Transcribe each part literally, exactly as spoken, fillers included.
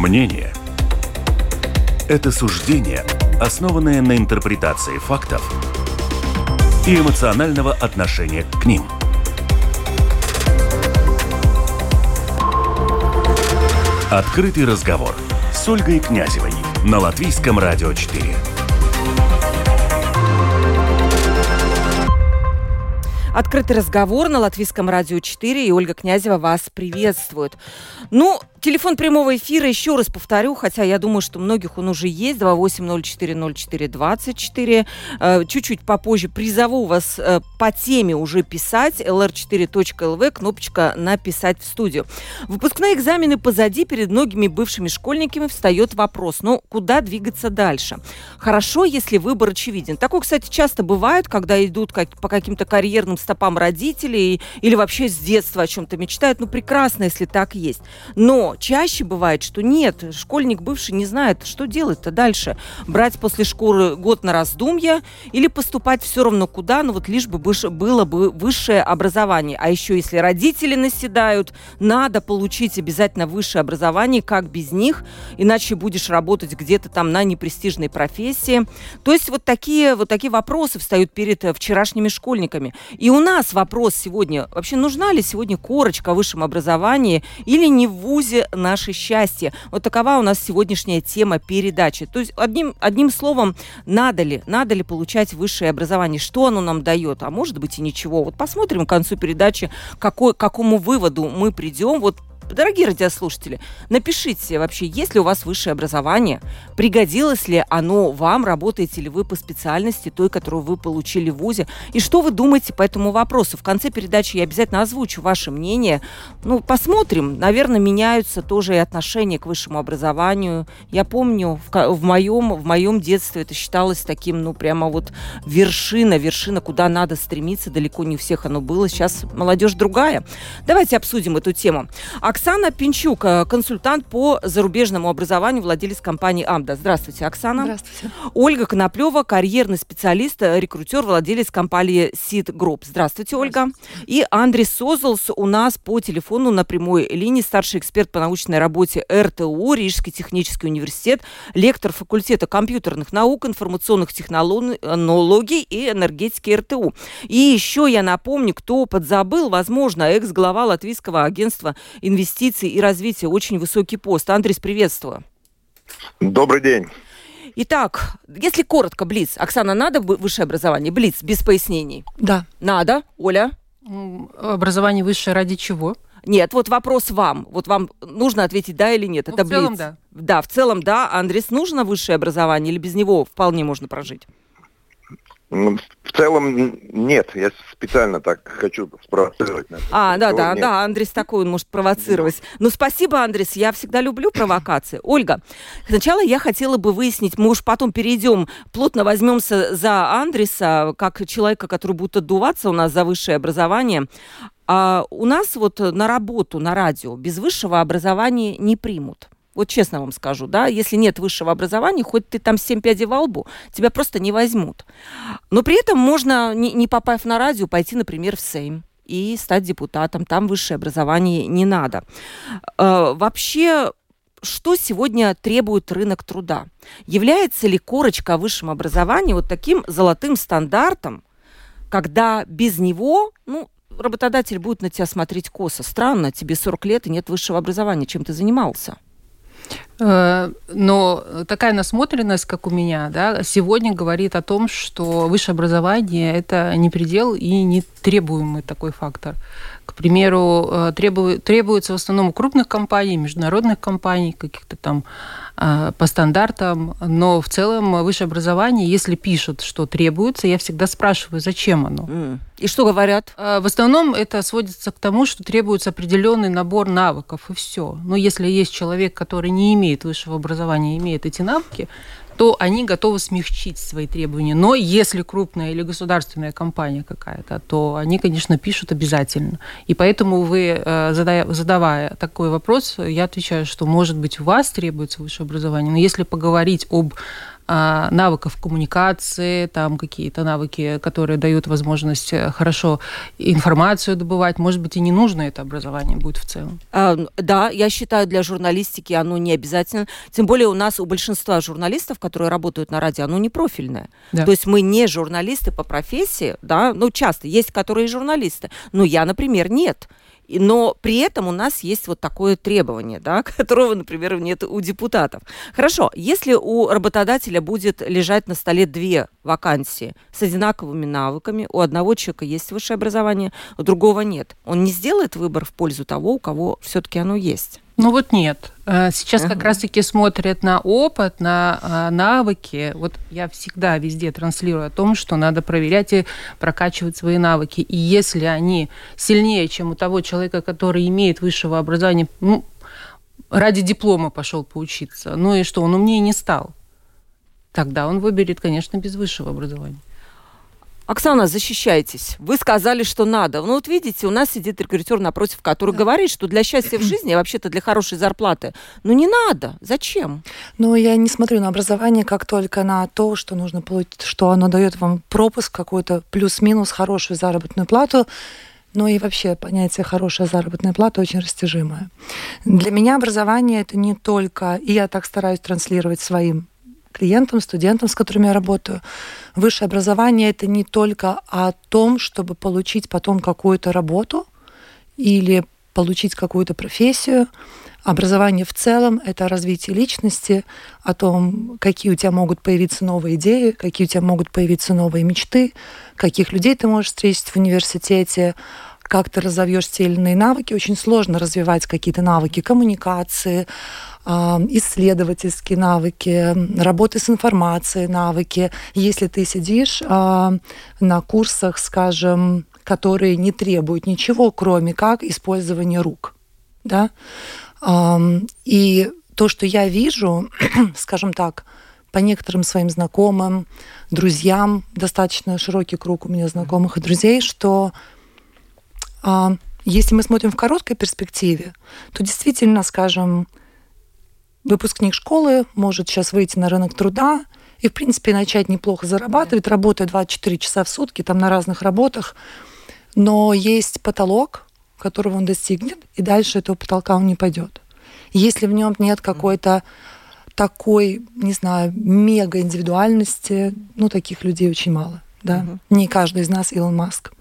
Мнение – это суждение, основанное на интерпретации фактов и эмоционального отношения к ним. Открытый разговор с Ольгой Князевой на Латвийском радио четыре. Открытый разговор на Латвийском радио четыре, и Ольга Князева вас приветствует. Ну, телефон прямого эфира, еще раз повторю, хотя я думаю, что у многих он уже есть, два восемь ноль четыре ноль четыре двадцать четыре. Чуть-чуть попозже призову вас по теме уже писать, эл эр четыре точка эл ви, кнопочка «Написать в студию». Выпускные экзамены позади, перед многими бывшими школьниками встает вопрос, ну, куда двигаться дальше? Хорошо, если выбор очевиден. Такое, кстати, часто бывает, когда идут как, по каким-то карьерным стопам родителей или вообще с детства о чем-то мечтают. Ну, прекрасно, если так есть. Но чаще бывает, что нет, школьник бывший не знает, что делать-то дальше. Брать после школы год на раздумья или поступать все равно куда, ну вот лишь бы было бы высшее образование. А еще если родители наседают, надо получить обязательно высшее образование, как без них, иначе будешь работать где-то там на непрестижной профессии. То есть вот такие, вот такие вопросы встают перед вчерашними школьниками. И у нас вопрос сегодня, вообще нужна ли сегодня корочка о высшем образовании или не в вузе наше счастье? Вот такова у нас сегодняшняя тема передачи. То есть одним, одним словом, надо ли, надо ли получать высшее образование? Что оно нам дает? А может быть и ничего. Вот посмотрим к концу передачи, какой, к какому выводу мы придем. Вот, дорогие радиослушатели, напишите вообще, есть ли у вас высшее образование, пригодилось ли оно вам, работаете ли вы по специальности той, которую вы получили в вузе, и что вы думаете по этому вопросу. В конце передачи я обязательно озвучу ваше мнение. Ну, посмотрим, наверное, меняются тоже и отношения к высшему образованию. Я помню, в, в, моем, в моем детстве это считалось таким, ну, прямо вот вершина, вершина, куда надо стремиться, далеко не у всех оно было. Сейчас молодежь другая. Давайте обсудим эту тему. Оксана Пинчук, консультант по зарубежному образованию, владелец компании «Амда». Здравствуйте, Оксана. Здравствуйте. Ольга Коноплева, карьерный специалист, рекрутер, владелец компании Seed Group. Здравствуйте, Ольга. Здравствуйте. И Андрей Созолс у нас по телефону на прямой линии, старший эксперт по научной работе эр тэ у, Рижский технический университет, лектор факультета компьютерных наук, информационных технологий и энергетики эр тэ у. И еще я напомню, кто подзабыл, возможно, экс-глава Латвийского агентства инвестиций и развития, очень высокий пост. Андрей, приветствую. Добрый день. Итак, если коротко, Блиц. Оксана, надо высшее образование? Блиц, без пояснений. Да. Надо. Оля? Образование высшее ради чего? Нет, вот вопрос вам. Вот вам нужно ответить да или нет. Ну, Это в целом, Блиц. да. Да, в целом, да. Андрес, нужно высшее образование или без него вполне можно прожить? В целом нет, я специально так хочу спровоцировать. А, да, да, нет. да, Андрес такой, он может провоцировать. Ну, спасибо, Андрес, я всегда люблю провокации. Ольга, сначала я хотела бы выяснить, мы уж потом перейдем, плотно возьмемся за Андреса, как человека, который будет отдуваться у нас за высшее образование. А у нас вот на работу, на радио без высшего образования не примут. Вот честно вам скажу, да, если нет высшего образования, хоть ты там семь пядей во лбу, тебя просто не возьмут. Но при этом можно, не, не попав на радио, пойти, например, в Сейм и стать депутатом. Там высшее образование не надо. Э, вообще, что сегодня требует рынок труда? Является ли корочка о высшем образовании вот таким золотым стандартом, когда без него, ну, работодатель будет на тебя смотреть косо? Странно, тебе сорок лет и нет высшего образования. Чем ты занимался? Но такая насмотренность, как у меня, да, сегодня говорит о том, что высшее образование – это не предел и не требуемый такой фактор. К примеру, требует, требуется в основном у крупных компаний, международных компаний, каких-то там по стандартам, но в целом высшее образование, если пишут, что требуется, я всегда спрашиваю, зачем оно. Mm. И что говорят? В основном это сводится к тому, что требуется определенный набор навыков, и все. Но если есть человек, который не имеет высшего образования, имеет эти навыки, то они готовы смягчить свои требования. Но если крупная или государственная компания какая-то, то они, конечно, пишут обязательно. И поэтому вы, задавая такой вопрос, я отвечаю, что, может быть, у вас требуется высшее образование, но если поговорить об навыков коммуникации, там какие-то навыки, которые дают возможность хорошо информацию добывать. Может быть, и не нужно это образование будет в целом. А, да, я считаю, для журналистики оно не обязательно. Тем более у нас у большинства журналистов, которые работают на радио, оно не профильное. Да. То есть мы не журналисты по профессии, да, ну, часто есть, которые журналисты, но я, например, нет. Но при этом у нас есть вот такое требование, да, которого, например, нет у депутатов. Хорошо, если у работодателя будет лежать на столе две вакансии с одинаковыми навыками, у одного человека есть высшее образование, у другого нет, он не сделает выбор в пользу того, у кого все-таки оно есть? Ну вот нет. Сейчас Ага. как раз-таки смотрят на опыт, на навыки. Вот я всегда везде транслирую о том, что надо проверять и прокачивать свои навыки. И если они сильнее, чем у того человека, который имеет высшего образования, ну, ради диплома пошел поучиться, ну и что, он умнее не стал, тогда он выберет, конечно, без высшего образования. Оксана, защищайтесь. Вы сказали, что надо. Ну вот видите, у нас сидит рекрутер напротив, который да. говорит, что для счастья в жизни, вообще-то для хорошей зарплаты, ну не надо. Зачем? Ну, я не смотрю на образование как только на то, что нужно получить, что оно дает вам пропуск какой-то, плюс-минус хорошую заработную плату. Ну и вообще понятие «хорошая заработная плата» очень растяжимое. Для меня образование — это не только, и я так стараюсь транслировать своим клиентам, студентам, с которыми я работаю. Высшее образование — это не только о том, чтобы получить потом какую-то работу или получить какую-то профессию. Образование в целом — это развитие личности, о том, какие у тебя могут появиться новые идеи, какие у тебя могут появиться новые мечты, каких людей ты можешь встретить в университете, как ты разовьешь те или иные навыки. Очень сложно развивать какие-то навыки коммуникации, исследовательские навыки, работы с информацией, навыки. Если ты сидишь на курсах, скажем, которые не требуют ничего, кроме как использования рук, да? И то, что я вижу, скажем так, по некоторым своим знакомым, друзьям, достаточно широкий круг у меня знакомых и друзей, что если мы смотрим в короткой перспективе, то действительно, скажем, выпускник школы может сейчас выйти на рынок труда и, в принципе, начать неплохо зарабатывать, работая двадцать четыре часа в сутки, там на разных работах, но есть потолок, которого он достигнет, и дальше этого потолка он не пойдет. Если в нем нет какой-то такой, не знаю, мега-индивидуальности, ну, таких людей очень мало, да, uh-huh. не каждый из нас Илон Маск.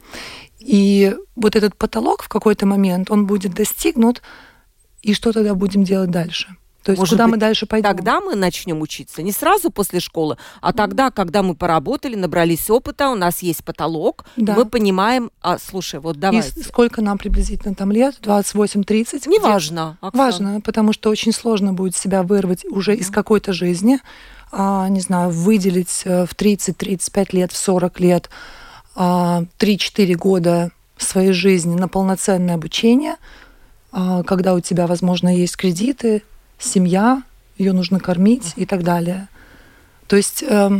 И вот этот потолок в какой-то момент, он будет достигнут, и что тогда будем делать дальше? То есть Может куда быть, мы дальше пойдем? Тогда мы начнем учиться не сразу после школы, а тогда, когда мы поработали, набрались опыта, у нас есть потолок, да. мы понимаем, а, слушай, вот давайте. И сколько нам приблизительно там лет? двадцать восемь тридцать? Не важно. Оксана. Важно, потому что очень сложно будет себя вырвать уже mm-hmm. из какой-то жизни, а, не знаю, выделить в тридцать тридцать пять лет, в сорок лет а, три-четыре года своей жизни на полноценное обучение, а, когда у тебя, возможно, есть кредиты, семья, ее нужно кормить и так далее. То есть э,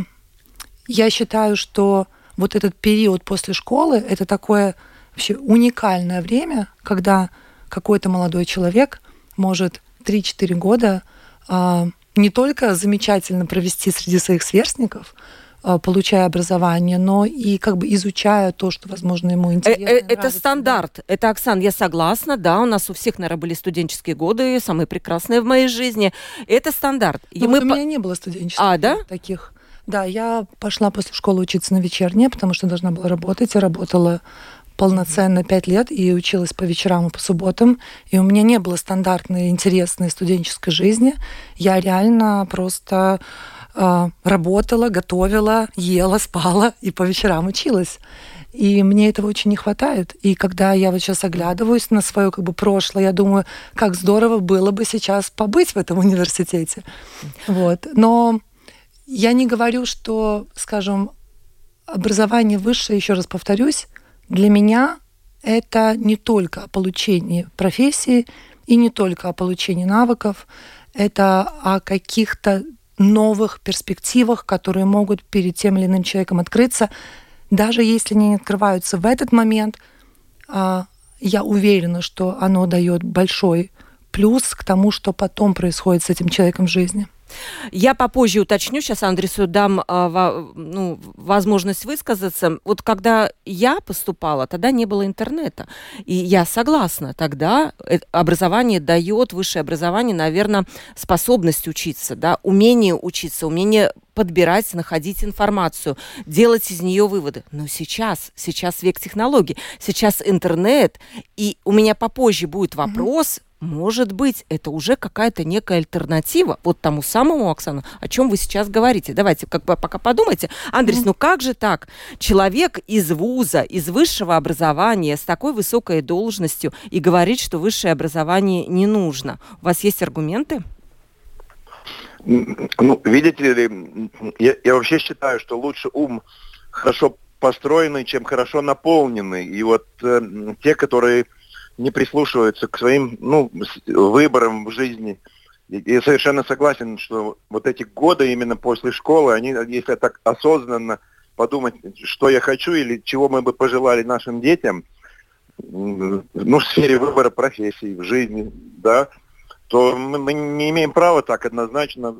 я считаю, что вот этот период после школы — это такое вообще уникальное время, когда какой-то молодой человек может три-четыре года э, не только замечательно провести среди своих сверстников, получая образование, но и как бы изучая то, что, возможно, ему интересно. Э, э, это стандарт. Это, Оксана, я согласна, да, у нас у всех, наверное, были студенческие годы, самые прекрасные в моей жизни. Это стандарт. И мы... У меня не было студенческих а, да? таких. Да, я пошла после школы учиться на вечернее, потому что должна была работать. Я работала полноценно пять лет и училась по вечерам и по субботам. И у меня не было стандартной, интересной студенческой жизни. Я реально просто работала, готовила, ела, спала и по вечерам училась. И мне этого очень не хватает. И когда я вот сейчас оглядываюсь на свое как бы прошлое, я думаю, как здорово было бы сейчас побыть в этом университете. Вот. Но я не говорю, что, скажем, образование высшее, еще раз повторюсь, для меня это не только о получении профессии и не только о получении навыков, это о каких-то новых перспективах, которые могут перед тем или иным человеком открыться. Даже если они не открываются в этот момент, я уверена, что оно дает большой плюс к тому, что потом происходит с этим человеком в жизни. Я попозже уточню, сейчас Андресу дам а, во, ну, возможность высказаться. Вот когда я поступала, тогда не было интернета. И я согласна, тогда образование дает, высшее образование, наверное, способность учиться, да, умение учиться, умение подбирать, находить информацию, делать из нее выводы. Но сейчас, сейчас век технологий, сейчас интернет, и у меня попозже будет вопрос, может быть, это уже какая-то некая альтернатива вот тому самому, Оксана, о чем вы сейчас говорите. Давайте как бы пока подумайте. Андрес, mm-hmm. ну как же так? Человек из вуза, из высшего образования, с такой высокой должностью и говорит, что высшее образование не нужно. У вас есть аргументы? Ну, видите ли, я, я вообще считаю, что лучше ум хорошо построенный, чем хорошо наполненный. И вот э, те, которые не прислушиваются к своим, ну, выборам в жизни. Я совершенно согласен, что вот эти годы именно после школы, они, если так осознанно подумать, что я хочу или чего мы бы пожелали нашим детям, ну, в сфере выбора профессий, в жизни, да, то мы, мы не имеем права так однозначно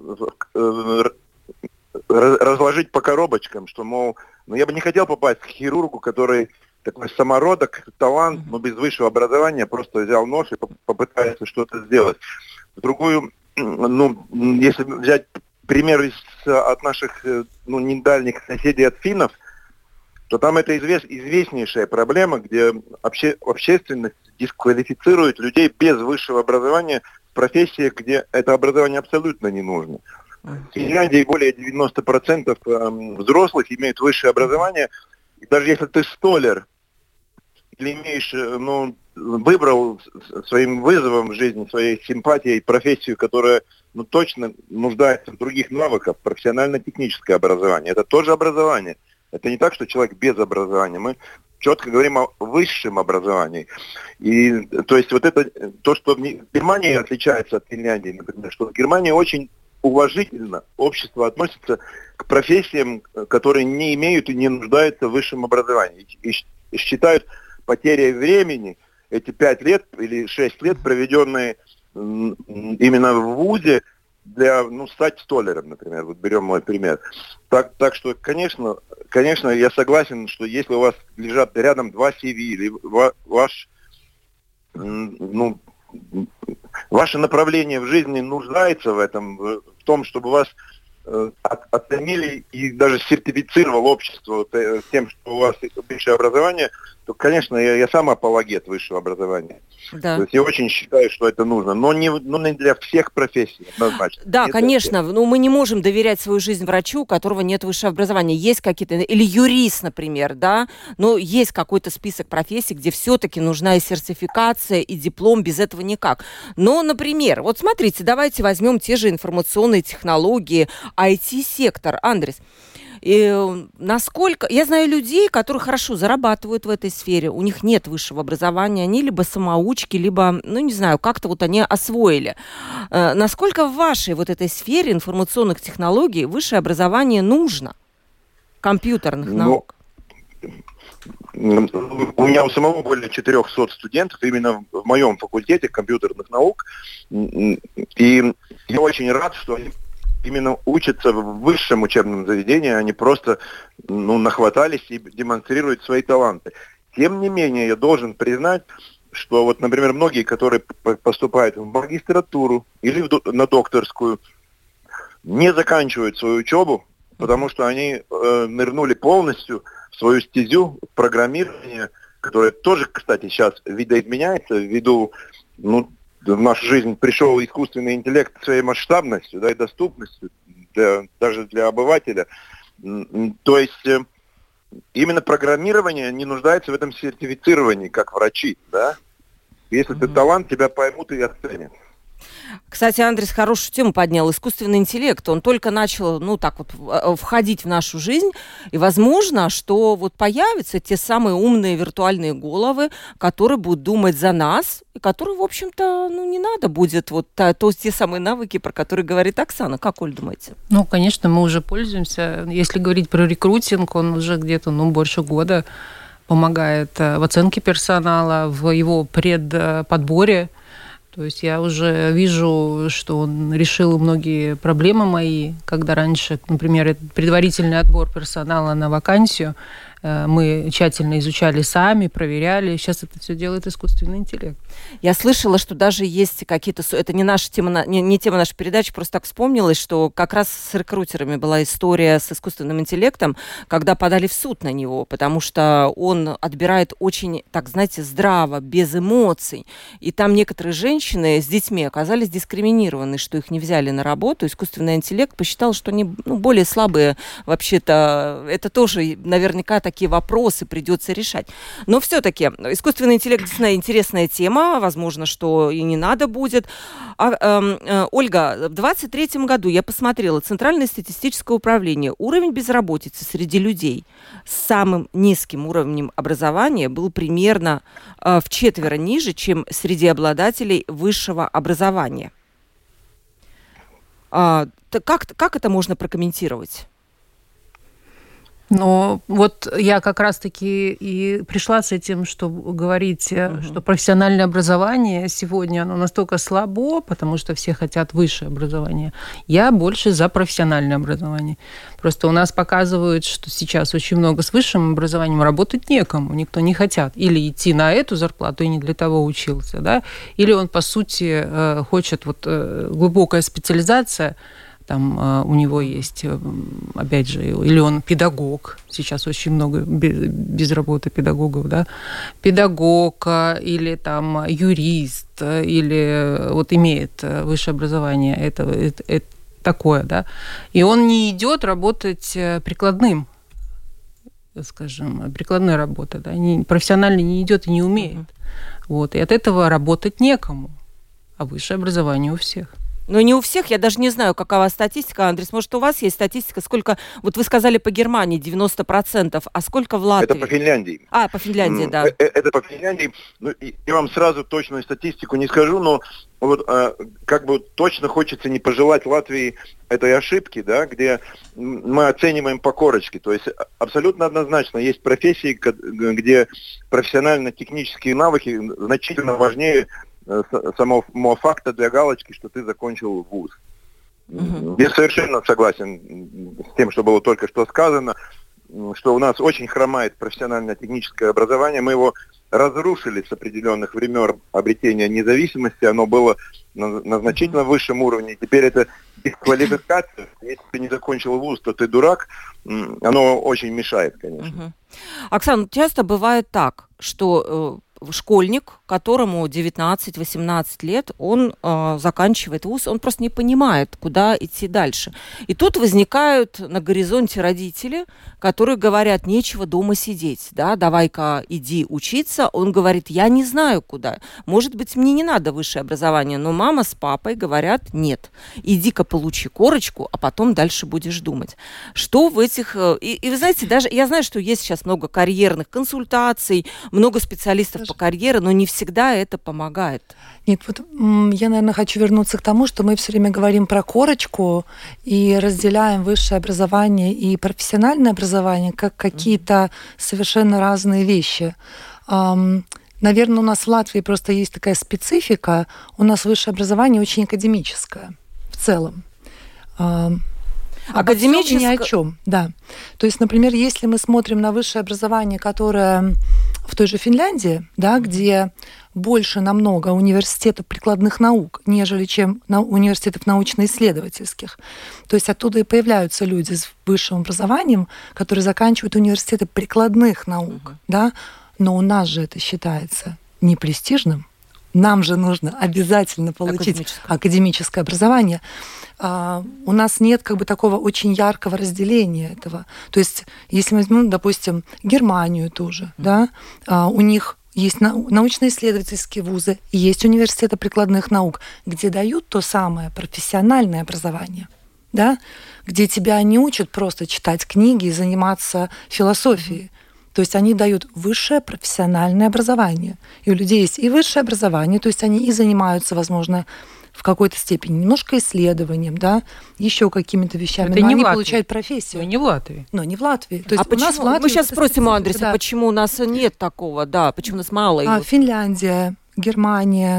разложить по коробочкам, что, мол, ну, я бы не хотел попасть к хирургу, который такой самородок, талант, но без высшего образования, просто взял нож и попытается что-то сделать. Другую, ну, если взять пример из, от наших, ну, недальних соседей от финнов, то там это извест, известнейшая проблема, где обще, общественность дисквалифицирует людей без высшего образования в профессиях, где это образование абсолютно не нужно. В Финляндии более девяносто процентов взрослых имеют высшее образование. И даже если ты столяр или имеешь, ну, выбрал своим вызовом в жизни, своей симпатией профессию, которая, ну, точно нуждается в других навыках, профессионально-техническое образование. Это тоже образование. Это не так, что человек без образования. Мы четко говорим о высшем образовании. И, то есть, вот это, то, что Германия отличается от Финляндии, например, что в Германии очень уважительно общество относится к профессиям, которые не имеют и не нуждаются в высшем образовании. И считают потерей времени эти пять лет или шесть лет, проведенные именно в вузе, для, ну, стать столяром, например. Вот берем мой пример. Так, так что, конечно, конечно, я согласен, что если у вас лежат рядом два си ви, или ваш, ну, ваше направление в жизни нуждается в этом, в том, чтобы вас э, оценили и даже сертифицировало общество вот, э, тем, что у вас высшее образование, то, конечно, я, я сам апологет высшего образования. Да. То есть я очень считаю, что это нужно, но не, но не для всех профессий, однозначно. Да, не конечно, но мы не можем доверять свою жизнь врачу, у которого нет высшего образования. Есть какие-то, или юрист, например, да, но есть какой-то список профессий, где все-таки нужна и сертификация, и диплом, без этого никак. Но, например, вот смотрите, давайте возьмем те же информационные технологии, ай ти-сектор. Андрес, и насколько... Я знаю людей, которые хорошо зарабатывают в этой сфере, у них нет высшего образования, они либо самоучки, либо, ну, не знаю, как-то вот они освоили. Э, насколько в вашей вот этой сфере информационных технологий высшее образование нужно? Компьютерных наук? Ну, у меня у самого более четырехсот студентов именно в моем факультете компьютерных наук, и я очень рад, что они именно учатся в высшем учебном заведении, они просто, ну, нахватались и демонстрируют свои таланты. Тем не менее, я должен признать, что вот, например, многие, которые поступают в магистратуру или в, на докторскую, не заканчивают свою учебу, потому что они э, нырнули полностью в свою стезю программирования, которая тоже, кстати, сейчас видоизменяется ввиду, ну, в нашу жизнь пришел искусственный интеллект своей масштабностью, да, и доступностью для, даже для обывателя. То есть э, именно программирование не нуждается в этом сертифицировании, как врачи, да. Если mm-hmm. ты талант, тебя поймут и оценят. Кстати, Андрес хорошую тему поднял. Искусственный интеллект, он только начал, ну, так вот, входить в нашу жизнь, и возможно, что вот появятся те самые умные виртуальные головы, которые будут думать за нас, и которые, в общем-то, ну, не надо будет вот то, то, те самые навыки, про которые говорит Оксана. Как, Оль, думаете? Ну, конечно, мы уже пользуемся. Если говорить про рекрутинг, он уже где-то, ну, больше года помогает в оценке персонала, в его предподборе. То есть я уже вижу, что он решил многие проблемы мои, когда раньше, например, предварительный отбор персонала на вакансию мы тщательно изучали сами, проверяли. Сейчас это все делает искусственный интеллект. Я слышала, что даже есть какие-то... Это не наша тема, не, не тема нашей передачи, просто так вспомнилось, что как раз с рекрутерами была история с искусственным интеллектом, когда подали в суд на него, потому что он отбирает очень, так знаете, здраво, без эмоций. И там некоторые женщины с детьми оказались дискриминированы, что их не взяли на работу. Искусственный интеллект посчитал, что они ну, более слабые. Вообще-то это тоже наверняка такие вопросы придется решать. Но все-таки искусственный интеллект действительно интересная тема. Возможно, что и не надо будет. А, э, э, Ольга, в двадцать третьем году я посмотрела Центральное статистическое управление. Уровень безработицы среди людей с самым низким уровнем образования был примерно э, в четверо ниже, чем среди обладателей высшего образования. А, как, как это можно прокомментировать? Но вот я как раз-таки и пришла с этим, чтобы говорить, uh-huh. что профессиональное образование сегодня оно настолько слабо, потому что все хотят высшее образование. Я больше за профессиональное образование. Просто у нас показывают, что сейчас очень много с высшим образованием работать некому, никто не хотят. Или идти на эту зарплату и не для того учился, да, или он, по сути, хочет вот глубокая специализация. Там э, у него есть, э, опять же, или он педагог, сейчас очень много без, без работы педагогов, да, педагог или там юрист, или вот имеет высшее образование, это, это, это такое, да, и он не идет работать прикладным, скажем, прикладной работы, да, не, профессионально не идет и не умеет, uh-huh. вот, и от этого работать некому, а высшее образование у всех. Но не у всех, я даже не знаю, какова статистика. Андрей, может, у вас есть статистика? Сколько, вот вы сказали по Германии девяносто процентов, а сколько в Латвии? Это по Финляндии. А, по Финляндии, да. Это по Финляндии. Ну, я вам сразу точную статистику не скажу, но вот как бы точно хочется не пожелать Латвии этой ошибки, да, где мы оцениваем по корочке. То есть абсолютно однозначно есть профессии, где профессионально-технические навыки значительно важнее самого факта для галочки, что ты закончил вуз. Uh-huh. Я совершенно согласен с тем, что было только что сказано, что у нас очень хромает профессионально-техническое образование. Мы его разрушили с определенных времен обретения независимости. Оно было на, на значительно высшем уровне. Теперь это дисквалификация. Если ты не закончил вуз, то ты дурак. Оно очень мешает, конечно. Uh-huh. Оксана, часто бывает так, что школьник, которому девятнадцать-восемнадцать лет, он э, заканчивает вуз, он просто не понимает, куда идти дальше. И тут возникают на горизонте родители, которые говорят, нечего дома сидеть, да, давай-ка иди учиться. Он говорит, я не знаю куда. Может быть, мне не надо высшее образование, но мама с папой говорят, нет, иди-ка получи корочку, а потом дальше будешь думать. Что в этих... И, и вы знаете, даже я знаю, что есть сейчас много карьерных консультаций, много специалистов по карьере, но не всегда это помогает. Нет, вот я, наверное, хочу вернуться к тому, что мы все время говорим про корочку и разделяем высшее образование и профессиональное образование как какие-то совершенно разные вещи. Наверное, у нас в Латвии просто есть такая специфика. У нас высшее образование очень академическое в целом. Академическое... Ни о чем, да. То есть, например, если мы смотрим на высшее образование, которое в той же Финляндии, да, где больше намного университетов прикладных наук, нежели чем на университетов научно-исследовательских. То есть оттуда и появляются люди с высшим образованием, которые заканчивают университеты прикладных наук, uh-huh. да. Но у нас же это считается не престижным. Нам же нужно обязательно получить академическое, академическое образование. А, у нас нет как бы такого очень яркого разделения этого. То есть, если мы возьмем, допустим, Германию тоже, mm-hmm. да, а, у них есть научно-исследовательские вузы, есть университеты прикладных наук, где дают то самое профессиональное образование, да, где тебя не учат просто читать книги и заниматься философией. Mm-hmm. То есть они дают высшее профессиональное образование. И у людей есть и высшее образование, то есть они и занимаются, возможно, в какой-то степени немножко исследованием, да, еще какими-то вещами. Это но не они в получают профессию. Но не в Латвии. Но не в Латвии. То есть а почему? У нас в Латвии Мы сейчас спросим у Андреса, да. почему у нас нет такого, да, почему у нас мало. А, Финляндия, Германия,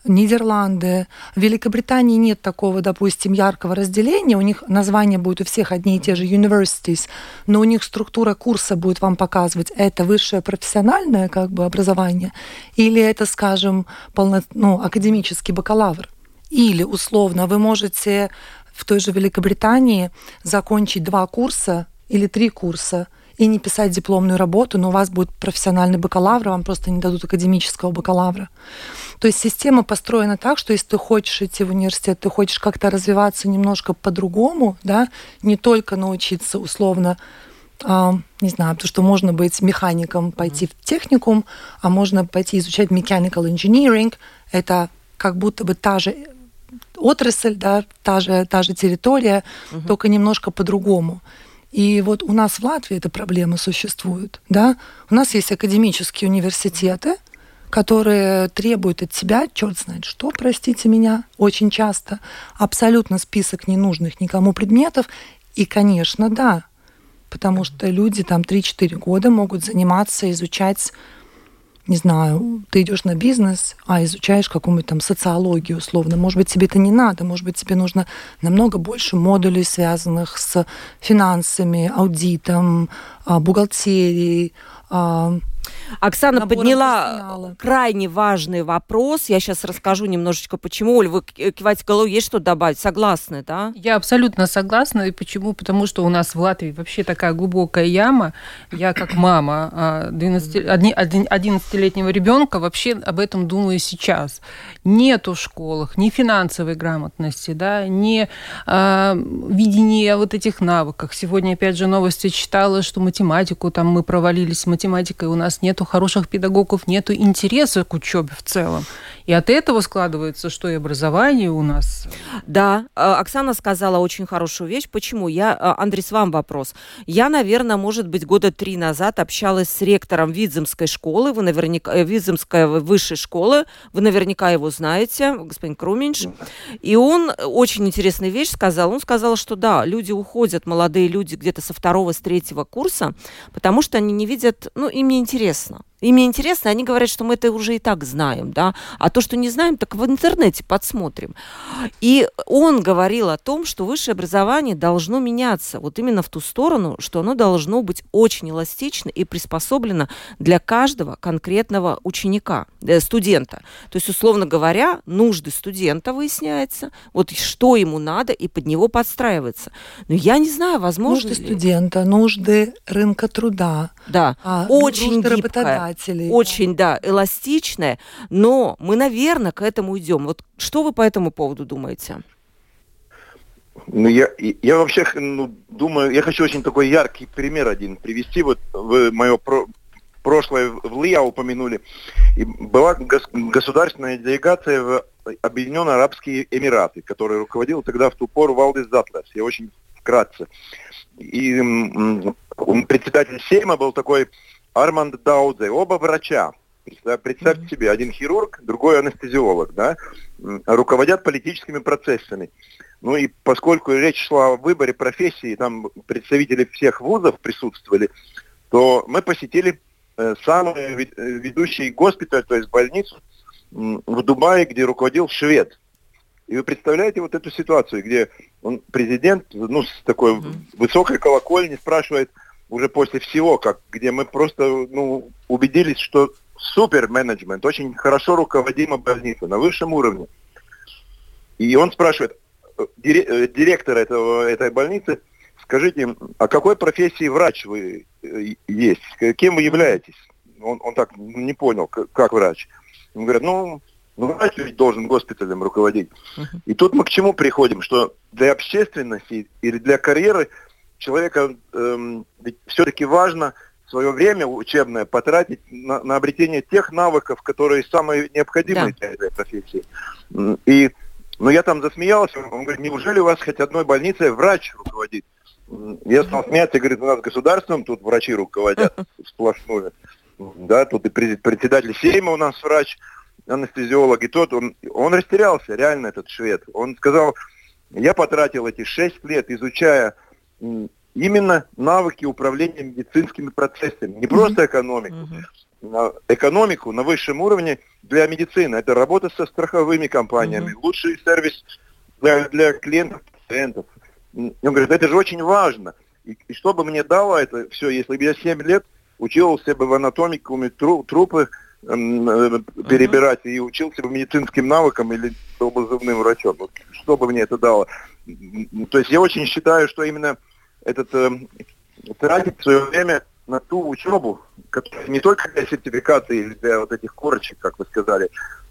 Нидерланды. В Великобритании нет такого, допустим, яркого разделения. У них названия будут у всех одни и те же universities, но у них структура курса будет вам показывать, это высшее профессиональное как бы образование или это, скажем, полно, ну, академический бакалавр. Или, условно, вы можете в той же Великобритании закончить два курса или три курса и не писать дипломную работу, но у вас будет профессиональный бакалавр, вам просто не дадут академического бакалавра. То есть система построена так, что если ты хочешь идти в университет, ты хочешь как-то развиваться немножко по-другому, да, не только научиться условно, а, не знаю, потому что можно быть механиком, пойти в техникум, а можно пойти изучать mechanical engineering, это как будто бы та же отрасль, да, та же, та же территория, uh-huh. только немножко по-другому. И вот у нас в Латвии эта проблема существует, да. У нас есть академические университеты, которые требуют от тебя, черт знает что, простите меня, очень часто, абсолютно список ненужных никому предметов. И, конечно, да, потому что люди там три-четыре года могут заниматься, изучать, не знаю, ты идешь на бизнес, а изучаешь какую-нибудь там социологию условно. Может быть, тебе это не надо, может быть, тебе нужно намного больше модулей, связанных с финансами, аудитом, бухгалтерией. Оксана подняла крайне важный вопрос. Я сейчас расскажу немножечко, почему. Оль, вы киваете головой, есть что добавить? Согласны, да? Я абсолютно согласна. И почему? Потому что у нас в Латвии вообще такая глубокая яма. Я как мама одиннадцатилетнего ребенка вообще об этом думаю сейчас. Нету в школах ни финансовой грамотности, да, ни э, видения вот этих навыков. Сегодня, опять же, новости читала, что математику, там мы провалились с математикой, у нас нету хороших педагогов, нету интереса к учебе в целом. И от этого складывается, что и образование у нас. Да, Оксана сказала очень хорошую вещь. Почему? Я, Андрей, вам вопрос. Я, наверное, может быть, года три назад общалась с ректором Видземской школы, вы наверняка, Видземской высшей школы, вы наверняка его знаете, господин Круминш. И он очень интересную вещь сказал. Он сказал, что да, люди уходят, молодые люди где-то со второго, с третьего курса, потому что они не видят, ну, им не интересно. Им не интересно, они говорят, что мы это уже и так знаем, да, а то, что не знаем, так в интернете подсмотрим. И он говорил о том, что высшее образование должно меняться вот именно в ту сторону, что оно должно быть очень эластично и приспособлено для каждого конкретного ученика, студента. То есть, условно говоря, нужды студента выясняется, вот что ему надо, и под него подстраивается. Но я не знаю, возможно нужды ли... студента, нужды рынка труда. Да, а, очень гибкая. Очень, да, эластичная, но мы, наверное, к этому идем. Вот что вы по этому поводу думаете? Ну, я, я вообще ну, думаю, я хочу очень такой яркий пример один привести. Вот вы мое про, прошлое в ЛИА упомянули. И была гос, государственная делегация в Объединенные Арабские Эмираты, которой руководил тогда в ту пору Валдис Затлерс. Я очень вкратце. И м, председатель Сейма был такой Арманд Даудзе, оба врача. Представьте себе, один хирург, другой анестезиолог, да, руководят политическими процессами. Ну и поскольку речь шла о выборе профессии, там представители всех вузов присутствовали, то мы посетили э, самый ведущий госпиталь, то есть больницу в Дубае, где руководил швед. И вы представляете вот эту ситуацию, где он, президент, ну, с такой mm-hmm. высокой колокольни спрашивает, уже после всего, как, где мы просто ну, убедились, что супер менеджмент, очень хорошо руководима больница на высшем уровне. И он спрашивает директора этого, этой больницы, скажите, а какой профессии врач вы есть? Кем вы являетесь? Он, он так не понял, как, как врач. Он говорит, ну, врач ведь должен госпиталем руководить. Uh-huh. И тут мы к чему приходим, что для общественности или для карьеры человека эм, ведь все-таки важно свое время учебное потратить на, на обретение тех навыков, которые самые необходимые да. для этой профессии. И, ну, я там засмеялся, он говорит, неужели у вас хоть одной больницей врач руководит? Я стал смеяться, говорит, у нас государственным тут врачи руководят сплошную. Да, тут и председатель Сейма у нас врач, анестезиолог, и тот, он, он растерялся, реально, этот швед. Он сказал, я потратил эти шесть лет, изучая именно навыки управления медицинскими процессами, не просто экономику. экономику на высшем уровне для медицины. Это работа со страховыми компаниями, mm-hmm. лучший сервис для, для клиентов, пациентов. Он говорит, это же очень важно. И, и что бы мне дало это все, если бы я семь лет учился бы в анатомикуме тру, трупы э, перебирать uh-huh. и учился бы медицинским навыкам или был бы зубным врачом. Вот, что бы мне это дало? То есть я очень считаю, что именно этот э, тратить свое время на ту учебу, которая не только для сертификации или для вот этих корочек, как вы сказали,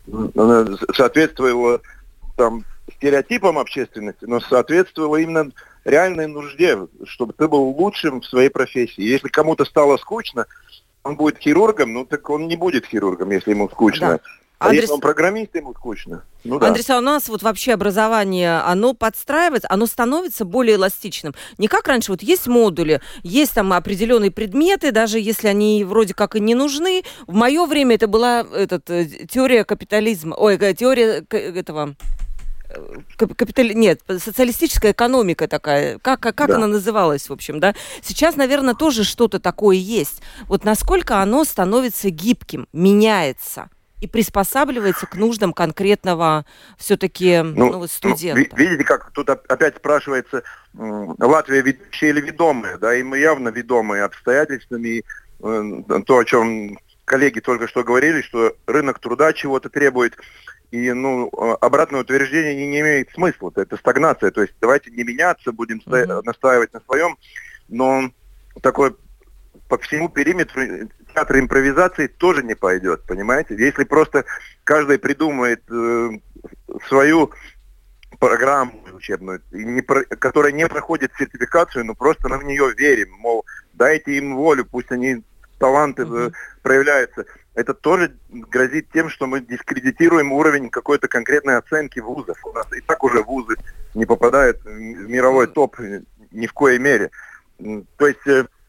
соответствовала там стереотипам общественности, но соответствовала именно реальной нужде, чтобы ты был лучшим в своей профессии. Если кому-то стало скучно, он будет хирургом, ну так он не будет хирургом, если ему скучно. Да. А Андрей... если он программист, ему скучно. Ну, да. Андрей, а у нас вот вообще образование, оно подстраивается, оно становится более эластичным. Не как раньше, вот есть модули, есть там определенные предметы, даже если они вроде как и не нужны. В мое время это была этот, теория капитализма, ой, теория этого... Капитали... Нет, социалистическая экономика такая, как, как да. она называлась, в общем, да? Сейчас, наверное, тоже что-то такое есть. Вот насколько оно становится гибким, меняется и приспосабливается к нуждам конкретного все-таки ну, ну, студента. Ну, видите, как тут опять спрашивается, Латвия ведущая или ведомая, да, и мы явно ведомые обстоятельствами, и то, о чем коллеги только что говорили, что рынок труда чего-то требует, и, ну, обратное утверждение не, не имеет смысла. Это стагнация. То есть давайте не меняться, будем mm-hmm. ста- настаивать на своем. Но такой по всему периметру театр импровизации тоже не пойдет, понимаете? Если просто каждый придумает э, свою программу учебную, не про, которая не проходит сертификацию, но просто мы в нее верим. Мол, дайте им волю, пусть они таланты mm-hmm. проявляются. Это тоже грозит тем, что мы дискредитируем уровень какой-то конкретной оценки вузов. У нас и так уже вузы не попадают в мировой топ ни в коей мере. То есть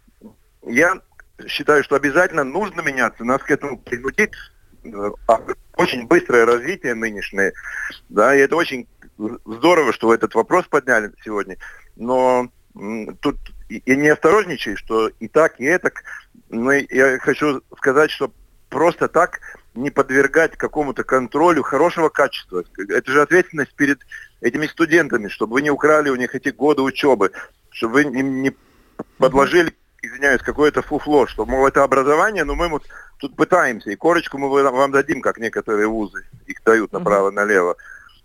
я считаю, что обязательно нужно меняться, нас к этому принудит очень быстрое развитие нынешнее. Да, и это очень здорово, что вы этот вопрос подняли сегодня. Но тут я не осторожничаю, что и так, и этак. Но я хочу сказать, что просто так не подвергать какому-то контролю хорошего качества. Это же ответственность перед этими студентами, чтобы вы не украли у них эти годы учебы, чтобы вы им не подложили, извиняюсь, какое-то фуфло, что, мол, это образование, но мы вот тут пытаемся, и корочку мы вам дадим, как некоторые вузы их дают направо-налево.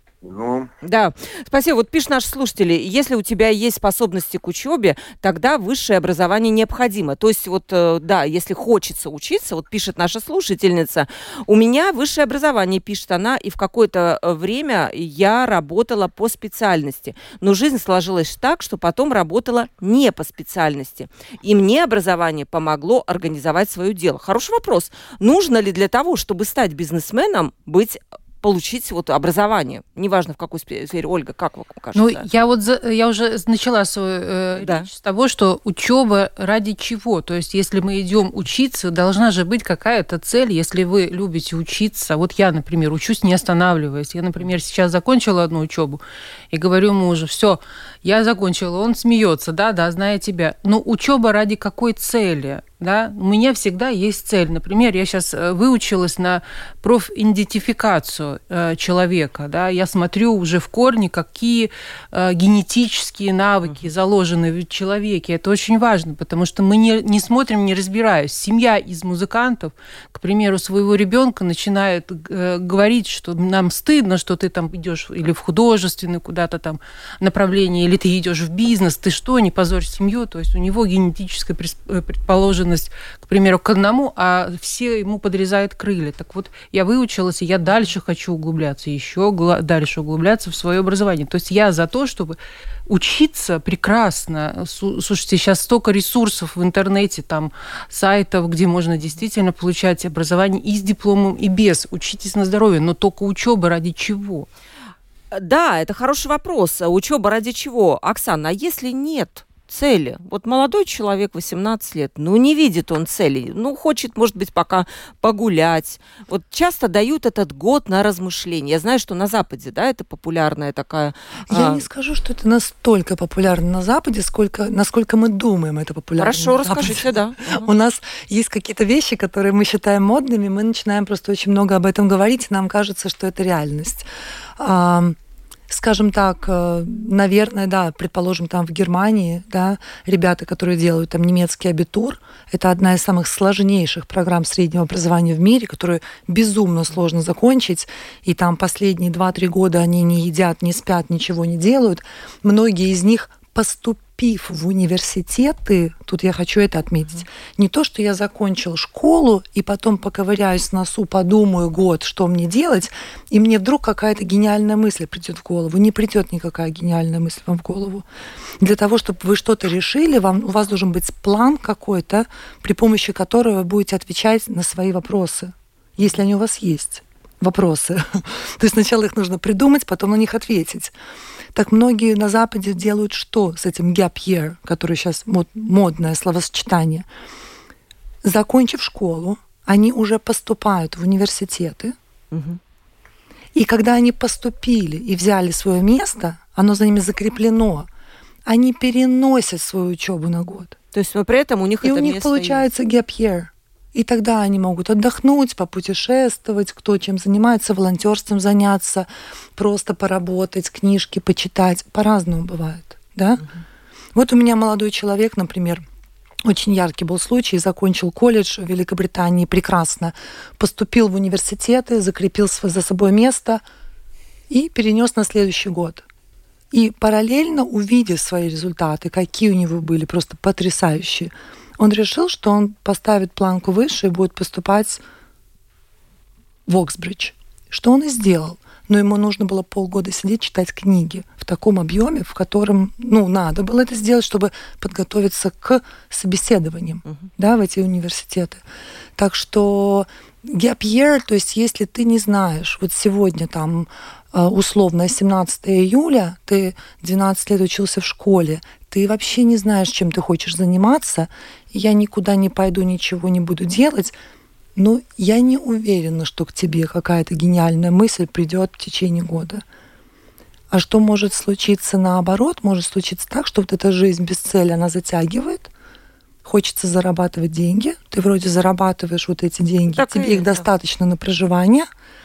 Ну. Да, спасибо. Вот пишут наши слушатели, если у тебя есть способности к учебе, тогда высшее образование необходимо. То есть вот, да, если хочется учиться, вот пишет наша слушательница, у меня высшее образование, пишет она, и в какое-то время я работала по специальности. Но жизнь сложилась так, что потом работала не по специальности. И мне образование помогло организовать свое дело. Хороший вопрос. Нужно ли для того, чтобы стать бизнесменом, быть получить вот образование, неважно в какой сфере. Ольга, как вам кажется? Ну, я вот за, я уже начала свою э, да. речь с того, что учеба ради чего? То есть, если мы идем учиться, должна же быть какая-то цель, если вы любите учиться. Вот я, например, учусь не останавливаясь. Я, например, сейчас закончила одну учебу и говорю мужу, все, я закончила. Он смеется, да, да, зная тебя. Но учеба ради какой цели? Да? У меня всегда есть цель. Например, я сейчас выучилась на профидентификацию э, человека. Да? Я смотрю уже в корне, какие э, генетические навыки заложены в человеке. Это очень важно, потому что мы не, не смотрим, не разбираясь. Семья из музыкантов, к примеру, своего ребенка начинает э, говорить, что нам стыдно, что ты там идешь или в художественное куда-то там направление, или ты идешь в бизнес, ты что, не позорь семью. То есть у него генетическое предположение, к примеру, к одному, а все ему подрезают крылья. Так вот, я выучилась, и я дальше хочу углубляться, еще дальше углубляться в свое образование. То есть я за то, чтобы учиться прекрасно. Слушайте, сейчас столько ресурсов в интернете, там, сайтов, где можно действительно получать образование и с дипломом, и без. Учитесь на здоровье, но только учеба ради чего? Да, это хороший вопрос. Учеба ради чего? Оксана, а если нет цели. Вот молодой человек, восемнадцать лет, ну, не видит он цели. Ну, хочет, может быть, пока погулять. Вот часто дают этот год на размышление. Я знаю, что на Западе, да, это популярная такая... Я а... не скажу, что это настолько популярно на Западе, сколько, насколько мы думаем, это популярно. Хорошо, на расскажите, да. У нас есть какие-то вещи, которые мы считаем модными, мы начинаем просто очень много об этом говорить, и нам кажется, что это реальность. Скажем так, наверное, да, предположим, там в Германии, да, ребята, которые делают там немецкий абитур, это одна из самых сложнейших программ среднего образования в мире, которую безумно сложно закончить, и там последние два-три года они не едят, не спят, ничего не делают. Многие из них, поступив в университеты, тут я хочу это отметить, mm-hmm. не то, что я закончил школу и потом поковыряюсь в носу, подумаю год, что мне делать, и мне вдруг какая-то гениальная мысль придет в голову. Не придет никакая гениальная мысль вам в голову. Для того, чтобы вы что-то решили, вам, у вас должен быть план какой-то, при помощи которого вы будете отвечать на свои вопросы, если они у вас есть. Вопросы. То есть сначала их нужно придумать, потом на них ответить. Так многие на Западе делают что с этим gap year, который сейчас мод, модное словосочетание? Закончив школу, они уже поступают в университеты. Угу. И когда они поступили и взяли свое место, оно за ними закреплено, они переносят свою учебу на год. То есть, но при этом у них и это у них место получается есть. gap year. И тогда они могут отдохнуть, попутешествовать, кто чем занимается, волонтерством заняться, просто поработать, книжки почитать. По-разному бывает, да? Uh-huh. Вот у меня молодой человек, например, очень яркий был случай, закончил колледж в Великобритании прекрасно, поступил в университеты, закрепил за собой место и перенес на следующий год. И параллельно, увидев свои результаты, какие у него были просто потрясающие, он решил, что он поставит планку выше и будет поступать в Оксбридж. Что он и сделал. Но ему нужно было полгода сидеть, читать книги в таком объеме, в котором, ну, надо было это сделать, чтобы подготовиться к собеседованиям, uh-huh. да, в эти университеты. Так что gap year, то есть если ты не знаешь, вот сегодня там условно семнадцатое июля, ты двенадцать лет учился в школе, ты вообще не знаешь, чем ты хочешь заниматься, я никуда не пойду, ничего не буду делать, но я не уверена, что к тебе какая-то гениальная мысль придет в течение года. А что может случиться наоборот? Может случиться так, что вот эта жизнь без цели, она затягивает, хочется зарабатывать деньги, ты вроде зарабатываешь вот эти деньги, так тебе их достаточно на проживание,